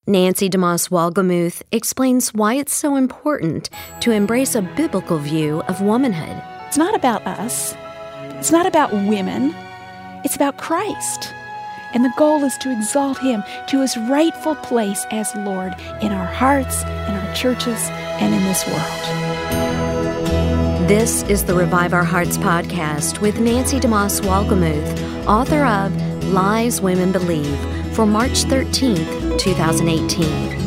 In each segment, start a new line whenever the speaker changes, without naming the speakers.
Nancy DeMoss Wolgemuth explains why it's so important to embrace a biblical view of womanhood.
It's not about us. It's not about women. It's about Christ. And the goal is to exalt Him to His rightful place as Lord in our hearts, in our churches, and in this world.
This is the Revive Our Hearts podcast with Nancy DeMoss Wolgemuth, author of Lies Women Believe, for March 13th, 2018.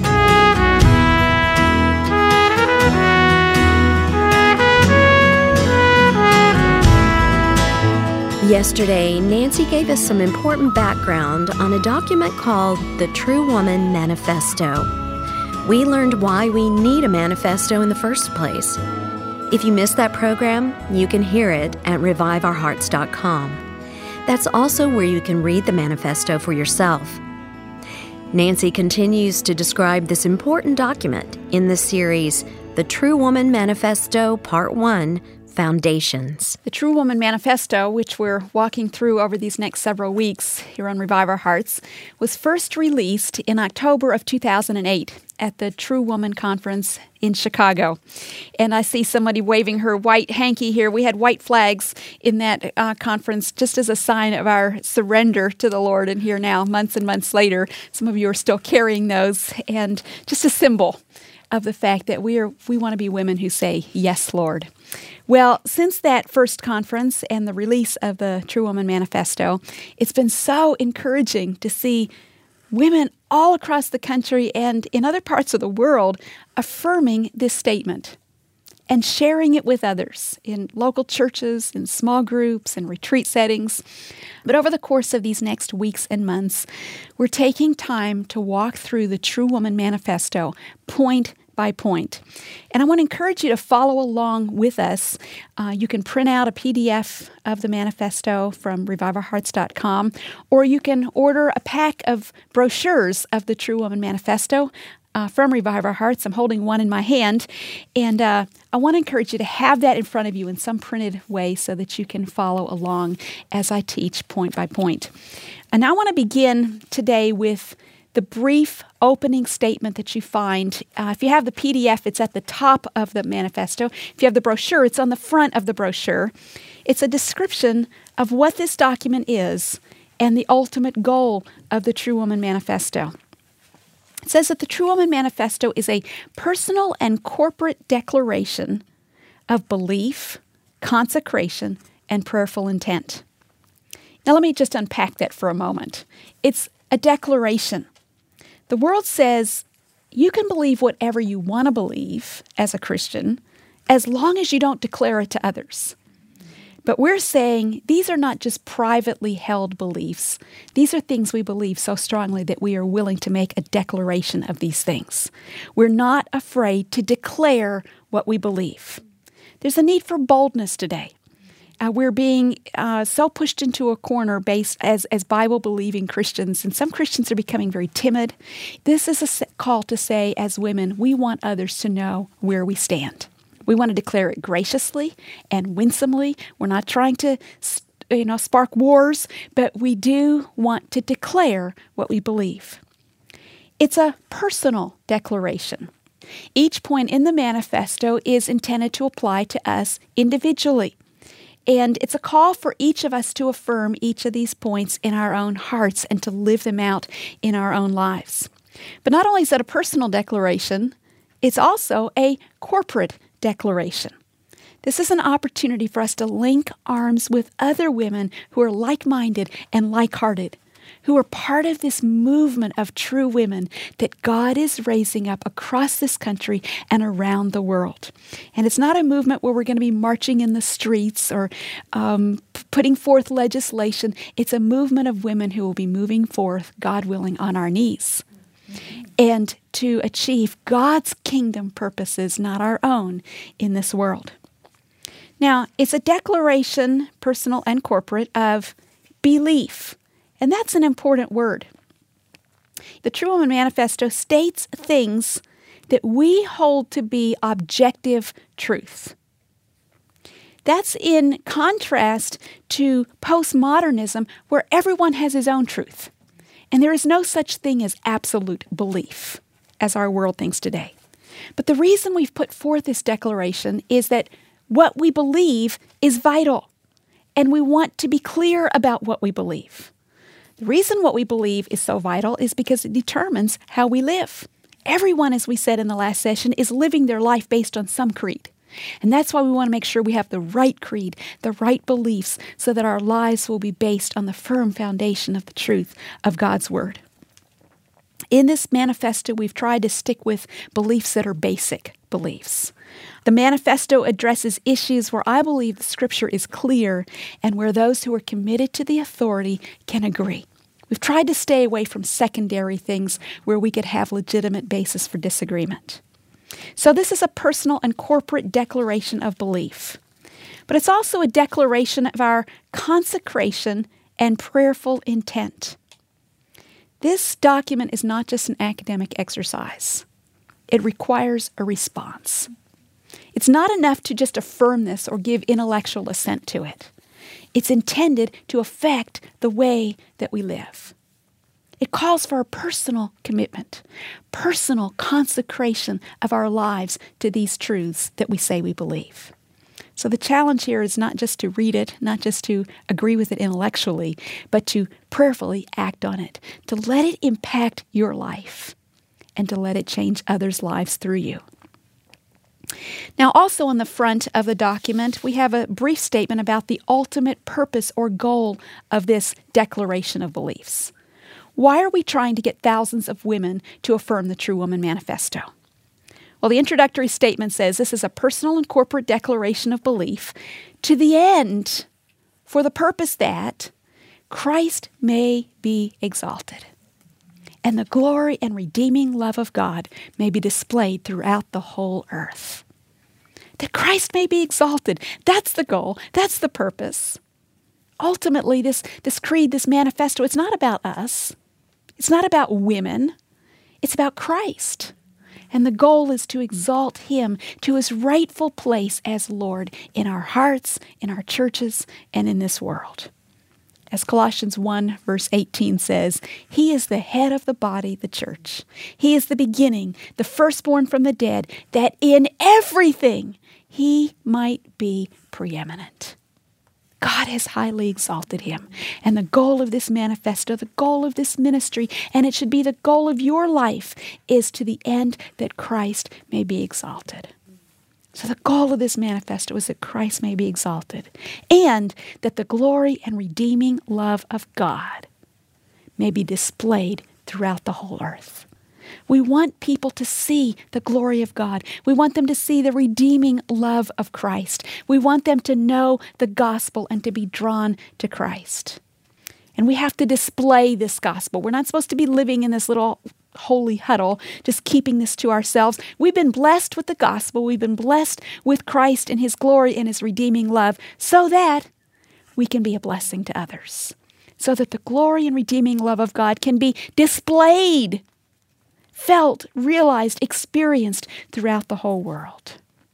Yesterday, Nancy gave us some important background on a document called the True Woman Manifesto. We learned why we need a manifesto in the first place. If you missed that program, you can hear it at reviveourhearts.com. That's also where you can read the manifesto for yourself. Nancy continues to describe this important document in the series, The True Woman Manifesto, Part 1, Foundations.
The True Woman Manifesto, which we're walking through over these next several weeks here on Revive Our Hearts, was first released in October of 2008 at the True Woman Conference in Chicago. And I see somebody waving her white hanky here. We had white flags in that conference just as a sign of our surrender to the Lord. And here now, months and months later, some of you are still carrying those, and just a symbol of the fact that we want to be women who say, "Yes, Lord." Well, since that first conference and the release of the True Woman Manifesto, it's been so encouraging to see women all across the country and in other parts of the world affirming this statement and sharing it with others in local churches, in small groups, in retreat settings. But over the course of these next weeks and months, we're taking time to walk through the True Woman Manifesto point by point. And I want to encourage you to follow along with us. You can print out a PDF of the manifesto from reviveourhearts.com, or you can order a pack of brochures of the True Woman Manifesto from Revive Our Hearts. I'm holding one in my hand, and I want to encourage you to have that in front of you in some printed way so that you can follow along as I teach point by point. And I want to begin today with the brief opening statement that you find. If you have the PDF, it's at the top of the manifesto. If you have the brochure, it's on the front of the brochure. It's a description of what this document is and the ultimate goal of the True Woman Manifesto. It says that the True Woman Manifesto is a personal and corporate declaration of belief, consecration, and prayerful intent. Now let me just unpack that for a moment. It's a declaration. The world says you can believe whatever you want to believe as a Christian as long as you don't declare it to others. But we're saying these are not just privately held beliefs. These are things we believe so strongly that we are willing to make a declaration of these things. We're not afraid to declare what we believe. There's a need for boldness today. We're being so pushed into a corner based as Bible-believing Christians, and some Christians are becoming very timid. This is a call to say, as women, we want others to know where we stand. We want to declare it graciously and winsomely. We're not trying to, spark wars, but we do want to declare what we believe. It's a personal declaration. Each point in the manifesto is intended to apply to us individually. And it's a call for each of us to affirm each of these points in our own hearts and to live them out in our own lives. But not only is it a personal declaration, it's also a corporate declaration. This is an opportunity for us to link arms with other women who are like-minded and like-hearted, who are part of this movement of true women that God is raising up across this country and around the world. And it's not a movement where we're going to be marching in the streets or putting forth legislation. It's a movement of women who will be moving forth, God willing, on our knees. And to achieve God's kingdom purposes, not our own, in this world. Now, it's a declaration, personal and corporate, of belief. And that's an important word. The True Woman Manifesto states things that we hold to be objective truth. That's in contrast to postmodernism, where everyone has his own truth. And there is no such thing as absolute belief, as our world thinks today. But the reason we've put forth this declaration is that what we believe is vital, and we want to be clear about what we believe. The reason what we believe is so vital is because it determines how we live. Everyone, as we said in the last session, is living their life based on some creed. And that's why we want to make sure we have the right creed, the right beliefs, so that our lives will be based on the firm foundation of the truth of God's Word. In this manifesto, we've tried to stick with beliefs that are basic beliefs. The manifesto addresses issues where I believe the Scripture is clear and where those who are committed to the authority can agree. We've tried to stay away from secondary things where we could have legitimate basis for disagreement. So this is a personal and corporate declaration of belief. But it's also a declaration of our consecration and prayerful intent. This document is not just an academic exercise. It requires a response. It's not enough to just affirm this or give intellectual assent to it. It's intended to affect the way that we live. It calls for a personal commitment, personal consecration of our lives to these truths that we say we believe. So the challenge here is not just to read it, not just to agree with it intellectually, but to prayerfully act on it, to let it impact your life, and to let it change others' lives through you. Now, also on the front of the document, we have a brief statement about the ultimate purpose or goal of this declaration of beliefs. Why are we trying to get thousands of women to affirm the True Woman Manifesto? Well, the introductory statement says this is a personal and corporate declaration of belief to the end, for the purpose that Christ may be exalted, and the glory and redeeming love of God may be displayed throughout the whole earth. That Christ may be exalted. That's the goal. That's the purpose. Ultimately, this creed, this manifesto, it's not about us. It's not about women. It's about Christ. And the goal is to exalt Him to His rightful place as Lord in our hearts, in our churches, and in this world. As Colossians 1 verse 18 says, He is the head of the body, the church. He is the beginning, the firstborn from the dead, that in everything He might be preeminent. God has highly exalted Him. And the goal of this manifesto, the goal of this ministry, and it should be the goal of your life, is to the end that Christ may be exalted. So the goal of this manifesto is that Christ may be exalted, and that the glory and redeeming love of God may be displayed throughout the whole earth. We want people to see the glory of God. We want them to see the redeeming love of Christ. We want them to know the gospel and to be drawn to Christ. And we have to display this gospel. We're not supposed to be living in this little holy huddle, just keeping this to ourselves. We've been blessed with the gospel. We've been blessed with Christ and His glory and His redeeming love so that we can be a blessing to others. So that the glory and redeeming love of God can be displayed, felt, realized, experienced throughout the whole world.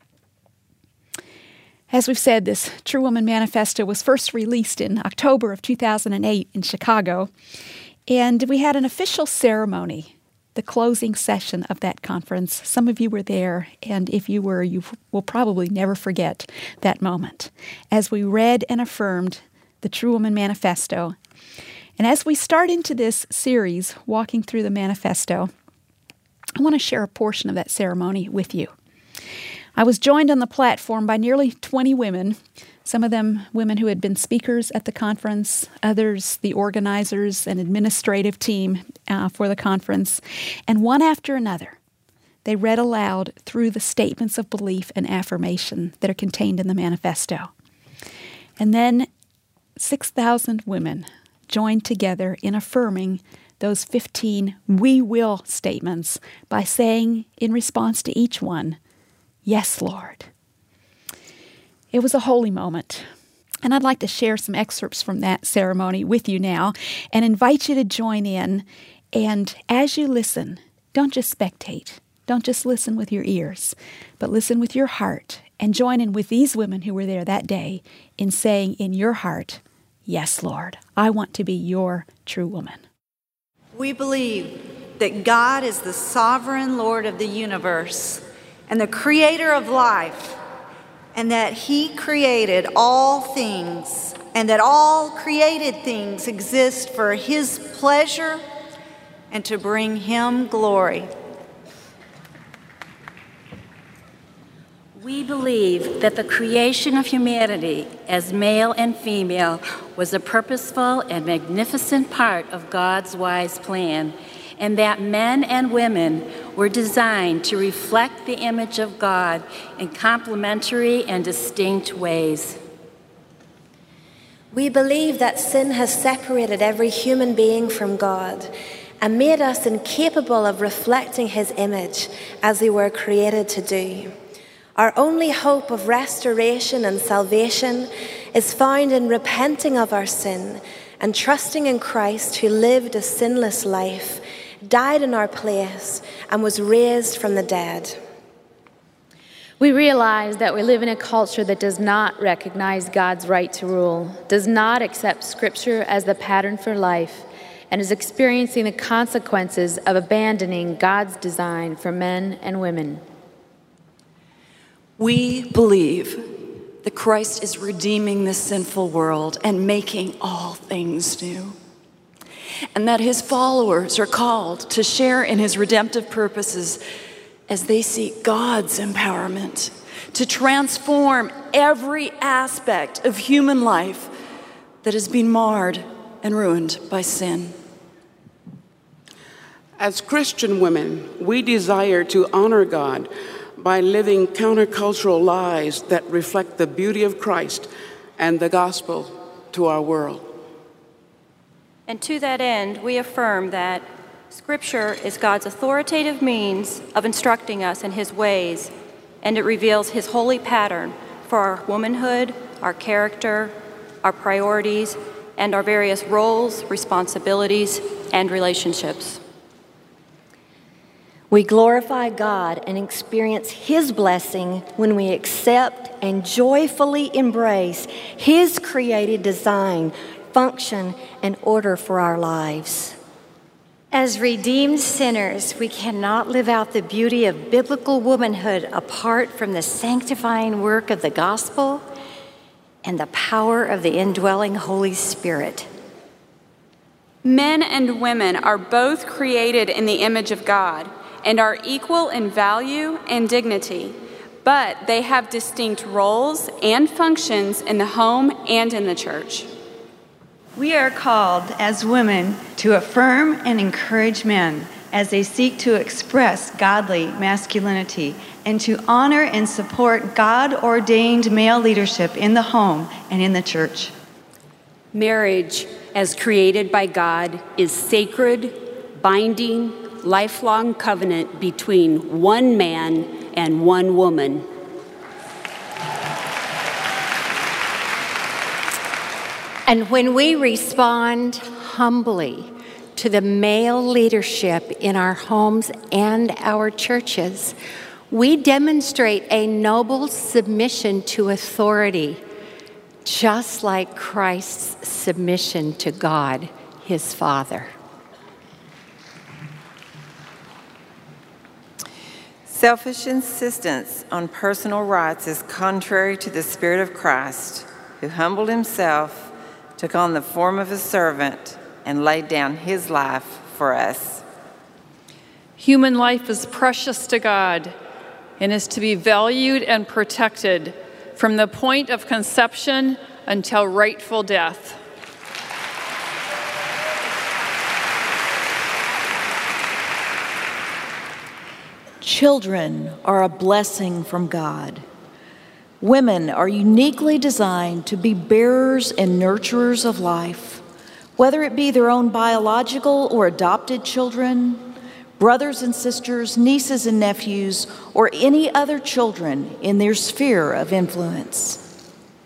As we've said, this True Woman Manifesto was first released in October of 2008 in Chicago, and we had an official ceremony, the closing session of that conference. Some of you were there, and if you were, you will probably never forget that moment as we read and affirmed the True Woman Manifesto. And as we start into this series, walking through the manifesto, I want to share a portion of that ceremony with you. I was joined on the platform by nearly 20 women, some of them women who had been speakers at the conference, others the organizers and administrative team for the conference, and one after another, they read aloud through the statements of belief and affirmation that are contained in the manifesto. And then 6,000 women joined together in affirming those 15 we will statements by saying in response to each one, "Yes, Lord." It was a holy moment, and I'd like to share some excerpts from that ceremony with you now and invite you to join in. And as you listen, don't just spectate, don't just listen with your ears, but listen with your heart and join in with these women who were there that day in saying in your heart, "Yes, Lord, I want to be your true woman."
We believe that God is the sovereign Lord of the universe and the creator of life, and that He created all things, and that all created things exist for His pleasure and to bring Him glory.
We believe that the creation of humanity as male and female was a purposeful and magnificent part of God's wise plan, and that men and women were designed to reflect the image of God in complementary and distinct ways.
We believe that sin has separated every human being from God and made us incapable of reflecting His image as we were created to do. Our only hope of restoration and salvation is found in repenting of our sin and trusting in Christ, who lived a sinless life, died in our place, and was raised from the dead.
We realize that we live in a culture that does not recognize God's right to rule, does not accept Scripture as the pattern for life, and is experiencing the consequences of abandoning God's design for men and women.
We believe that Christ is redeeming this sinful world and making all things new, and that His followers are called to share in His redemptive purposes as they seek God's empowerment to transform every aspect of human life that has been marred and ruined by sin.
As Christian women, we desire to honor God by living countercultural lives that reflect the beauty of Christ and the gospel to our world.
And to that end, we affirm that Scripture is God's authoritative means of instructing us in His ways, and it reveals His holy pattern for our womanhood, our character, our priorities, and our various roles, responsibilities, and relationships.
We glorify God and experience His blessing when we accept and joyfully embrace His created design, function, and order for our lives.
As redeemed sinners, we cannot live out the beauty of biblical womanhood apart from the sanctifying work of the gospel and the power of the indwelling Holy Spirit.
Men and women are both created in the image of God and are equal in value and dignity, but they have distinct roles and functions in the home and in the church.
We are called as women to affirm and encourage men as they seek to express godly masculinity and to honor and support God-ordained male leadership in the home and in the church.
Marriage, as created by God, is sacred, binding, lifelong covenant between one man and one woman.
And when we respond humbly to the male leadership in our homes and our churches, we demonstrate a noble submission to authority, just like Christ's submission to God, His Father.
Selfish insistence on personal rights is contrary to the Spirit of Christ, who humbled Himself, took on the form of a servant, and laid down His life for us.
Human life is precious to God and is to be valued and protected from the point of conception until rightful death.
Children are a blessing from God. Women are uniquely designed to be bearers and nurturers of life, whether it be their own biological or adopted children, brothers and sisters, nieces and nephews, or any other children in their sphere of influence.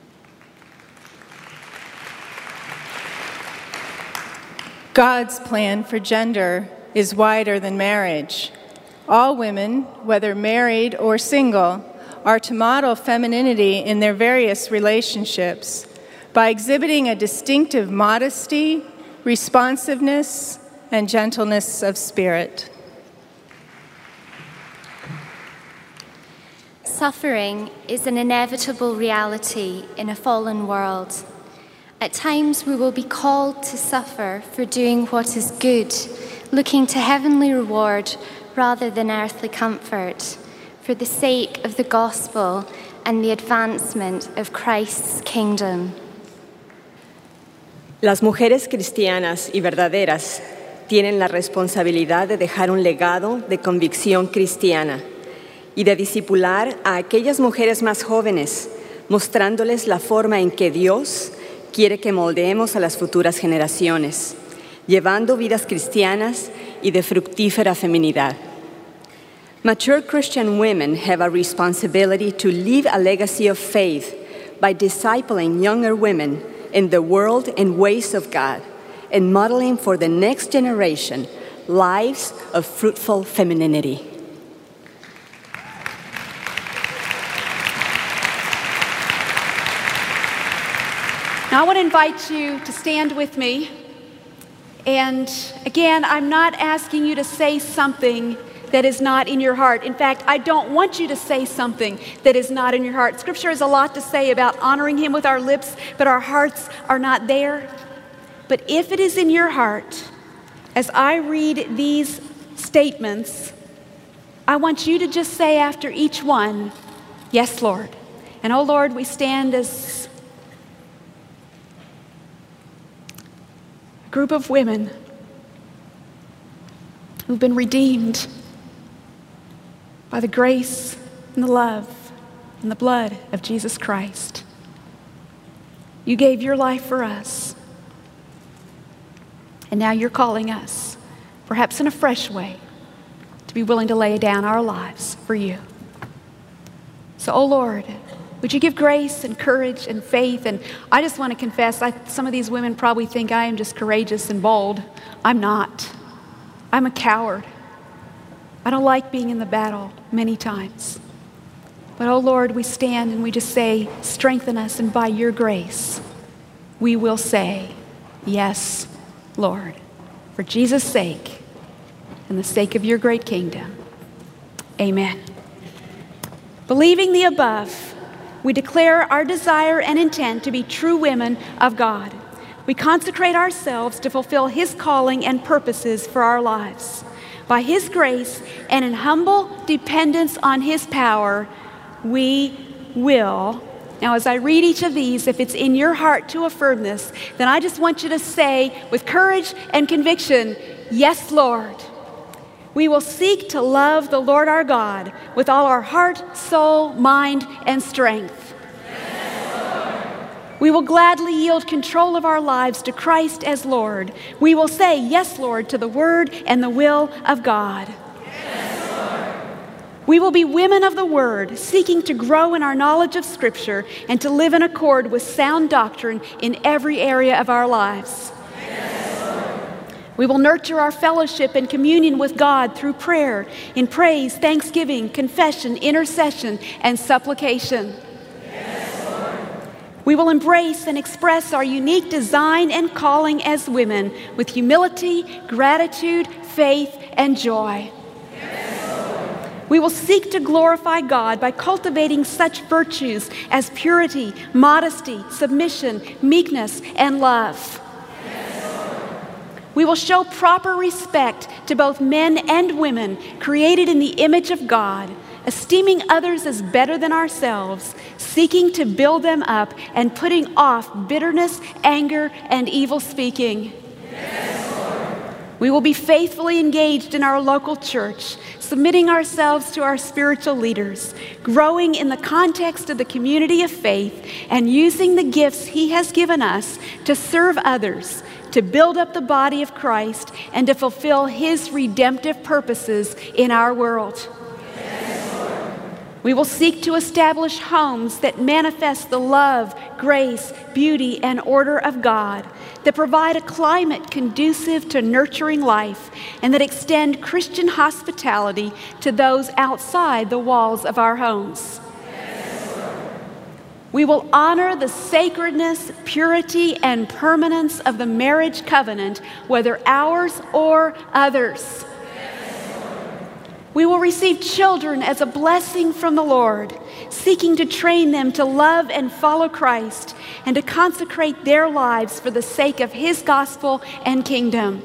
God's plan for gender is wider than marriage. All women, whether married or single, are to model femininity in their various relationships by exhibiting a distinctive modesty, responsiveness, and gentleness of spirit.
Suffering is an inevitable reality in a fallen world. At times we will be called to suffer for doing what is good, looking to heavenly reward rather than earthly comfort, for the sake of the gospel and the advancement of Christ's kingdom.
Las mujeres cristianas y verdaderas tienen la responsabilidad de dejar un legado de convicción cristiana y de discipular a aquellas mujeres más jóvenes, mostrándoles la forma en que Dios quiere que moldeemos a las futuras generaciones, llevando vidas cristianas y de fructífera feminidad. Mature Christian women have a responsibility to leave a legacy of faith by discipling younger women in the world and ways of God and modeling for the next generation lives of fruitful femininity.
Now I want to invite you to stand with me. And again, I'm not asking you to say something that is not in your heart. In fact, I don't want you to say something that is not in your heart. Scripture has a lot to say about honoring Him with our lips, but our hearts are not there. But if it is in your heart, as I read these statements, I want you to just say after each one, "Yes, Lord." And oh Lord, we stand as a group of women who've been redeemed by the grace and the love and the blood of Jesus Christ. You gave your life for us. And now you're calling us, perhaps in a fresh way, to be willing to lay down our lives for you. So, oh Lord, would you give grace and courage and faith? And I just want to confess, some of these women probably think I am just courageous and bold. I'm not. I'm a coward. I don't like being in the battle many times. But oh Lord, we stand and we just say, strengthen us, and by your grace, we will say, yes, Lord, for Jesus' sake and the sake of your great kingdom. Amen. Believing the above, we declare our desire and intent to be true women of God. We consecrate ourselves to fulfill His calling and purposes for our lives. By His grace and in humble dependence on His power, we will. Now, as I read each of these, if it's in your heart to affirm this, then I just want you to say with courage and conviction, yes, Lord. We will seek to love the Lord our God with all our heart, soul, mind, and strength. We will gladly yield control of our lives to Christ as Lord. We will say, yes, Lord, to the word and the will of God.
Yes, Lord.
We will be women of the word, seeking to grow in our knowledge of Scripture and to live in accord with sound doctrine in every area of our lives.
Yes, Lord.
We will nurture our fellowship and communion with God through prayer, in praise, thanksgiving, confession, intercession, and supplication. We will embrace and express our unique design and calling as women with humility, gratitude, faith, and joy.
Yes,
we will seek to glorify God by cultivating such virtues as purity, modesty, submission, meekness, and love.
Yes,
we will show proper respect to both men and women created in the image of God, esteeming others as better than ourselves, seeking to build them up, and putting off bitterness, anger, and evil speaking.
Yes,
we will be faithfully engaged in our local church, submitting ourselves to our spiritual leaders, growing in the context of the community of faith, and using the gifts He has given us to serve others, to build up the body of Christ, and to fulfill His redemptive purposes in our world. We will seek to establish homes that manifest the love, grace, beauty, and order of God, that provide a climate conducive to nurturing life, and that extend Christian hospitality to those outside the walls of our homes.
Yes,
We will honor the sacredness, purity, and permanence of the marriage covenant, whether ours or others. We will receive children as a blessing from the Lord, seeking to train them to love and follow Christ and to consecrate their lives for the sake of His gospel and kingdom.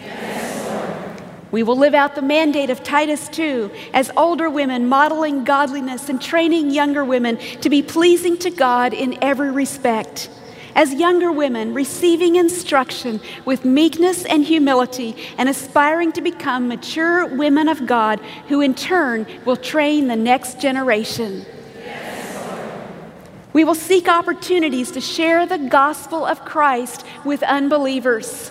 We will live out the mandate of Titus 2 as older women modeling godliness and training younger women to be pleasing to God in every respect. As younger women receiving instruction with meekness and humility and aspiring to become mature women of God who in turn will train the next generation. We will seek opportunities to share the gospel of Christ with unbelievers.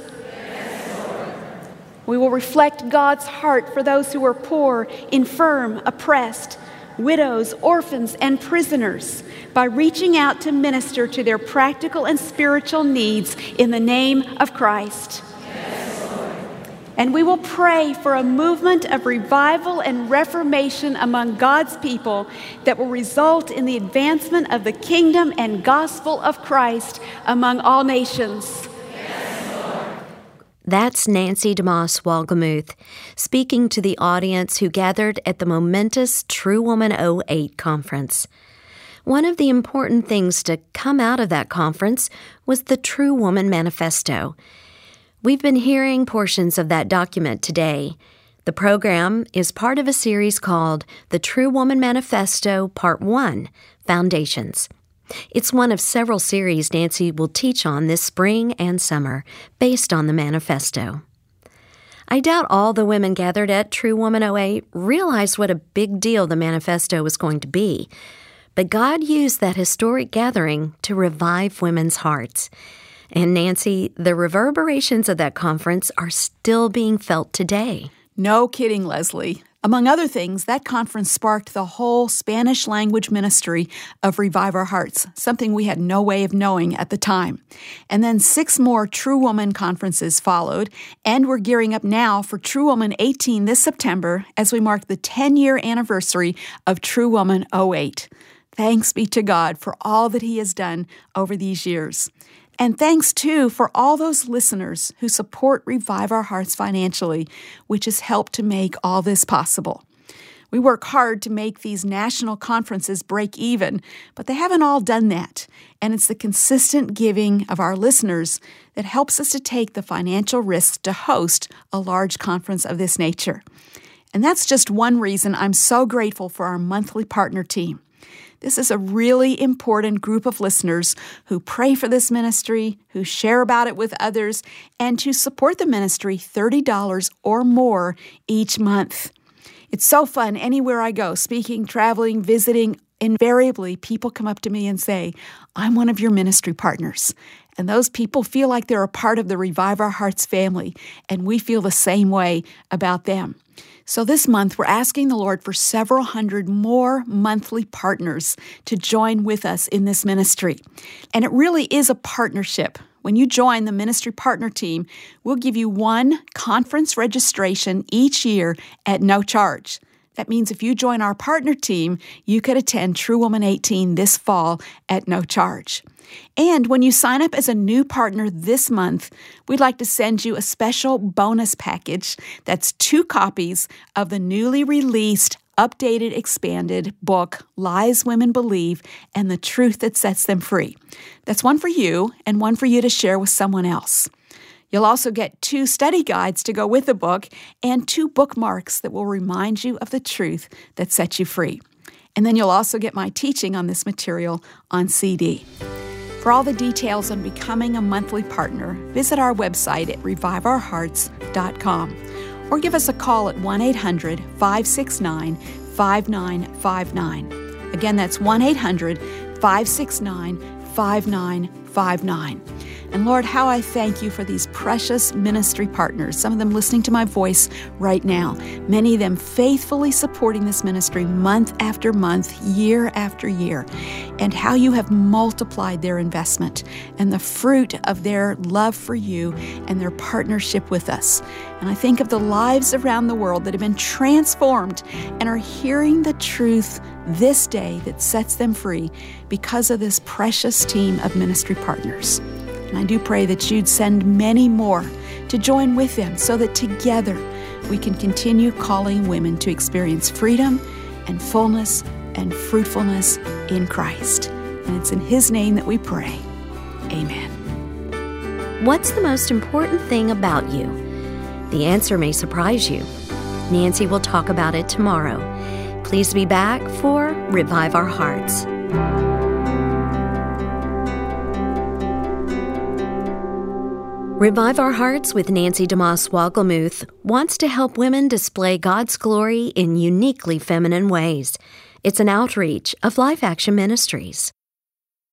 We will reflect God's heart for those who are poor, infirm, oppressed, widows, orphans, and prisoners by reaching out to minister to their practical and spiritual needs in the name of Christ. And we will pray for a movement of revival and reformation among God's people that will result in the advancement of the kingdom and gospel of Christ among all nations.
That's Nancy DeMoss Wolgemuth speaking to the audience who gathered at the momentous True Woman 08 conference. One of the important things to come out of that conference was the True Woman Manifesto. We've been hearing portions of that document today. The program is part of a series called The True Woman Manifesto Part 1, Foundations. It's one of several series Nancy will teach on this spring and summer, based on the manifesto. I doubt all the women gathered at True Woman 08 realized what a big deal the manifesto was going to be, but God used that historic gathering to revive women's hearts. And Nancy, the reverberations of that conference are still being felt today.
No kidding, Leslie. Among other things, that conference sparked the whole Spanish language ministry of Revive Our Hearts, something we had no way of knowing at the time. And then 6 more True Woman conferences followed, and we're gearing up now for True Woman 18 this September as we mark the 10-year anniversary of True Woman 08. Thanks be to God for all that He has done over these years. And thanks, too, for all those listeners who support Revive Our Hearts financially, which has helped to make all this possible. We work hard to make these national conferences break even, but they haven't all done that. And it's the consistent giving of our listeners that helps us to take the financial risks to host a large conference of this nature. And that's just one reason I'm so grateful for our monthly partner team. This is a really important group of listeners who pray for this ministry, who share about it with others, and to support the ministry $30 or more each month. It's so fun anywhere I go, speaking, traveling, visiting. Invariably, people come up to me and say, I'm one of your ministry partners. And those people feel like they're a part of the Revive Our Hearts family, and we feel the same way about them. So this month, we're asking the Lord for several hundred more monthly partners to join with us in this ministry. And it really is a partnership. When you join the ministry partner team, we'll give you 1 conference registration each year at no charge. That means if you join our partner team, you could attend True Woman 18 this fall at no charge. And when you sign up as a new partner this month, we'd like to send you a special bonus package that's 2 copies of the newly released, updated, expanded book, Lies Women Believe and the Truth That Sets Them Free. That's one for you and one for you to share with someone else. You'll also get 2 study guides to go with the book and 2 bookmarks that will remind you of the truth that sets you free. And then you'll also get my teaching on this material on CD. For all the details on becoming a monthly partner, visit our website at reviveourhearts.com or give us a call at 1-800-569-5959. Again, that's 1-800-569-5959. And Lord, how I thank you for these precious ministry partners, some of them listening to my voice right now, many of them faithfully supporting this ministry month after month, year after year, and how you have multiplied their investment and the fruit of their love for you and their partnership with us. And I think of the lives around the world that have been transformed and are hearing the truth this day that sets them free because of this precious team of ministry partners. And I do pray that you'd send many more to join with them so that together we can continue calling women to experience freedom and fullness and fruitfulness in Christ. And it's in His name that we pray. Amen.
What's the most important thing about you? The answer may surprise you. Nancy will talk about it tomorrow. Please be back for Revive Our Hearts. Revive Our Hearts with Nancy DeMoss Wolgemuth wants to help women display God's glory in uniquely feminine ways. It's an outreach of Life Action Ministries.